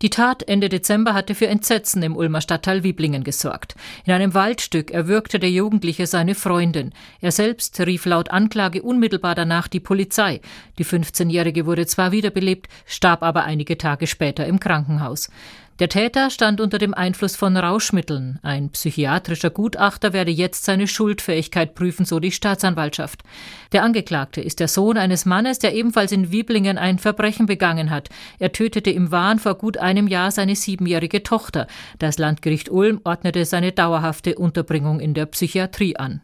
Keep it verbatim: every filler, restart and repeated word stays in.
Die Tat Ende Dezember hatte für Entsetzen im Ulmer Stadtteil Wiblingen gesorgt. In einem Waldstück erwürgte der Jugendliche seine Freundin. Er selbst rief laut Anklage unmittelbar danach die Polizei. Die fünfzehnjährige wurde zwar wiederbelebt, starb aber einige Tage später im Krankenhaus. Der Täter stand unter dem Einfluss von Rauschmitteln. Ein psychiatrischer Gutachter werde jetzt seine Schuldfähigkeit prüfen, so die Staatsanwaltschaft. Der Angeklagte ist der Sohn eines Mannes, der ebenfalls in Wiblingen ein Verbrechen begangen hat. Er tötete im Wahn vor gut einem Jahr seine siebenjährige Tochter. Das Landgericht Ulm ordnete seine dauerhafte Unterbringung in der Psychiatrie an.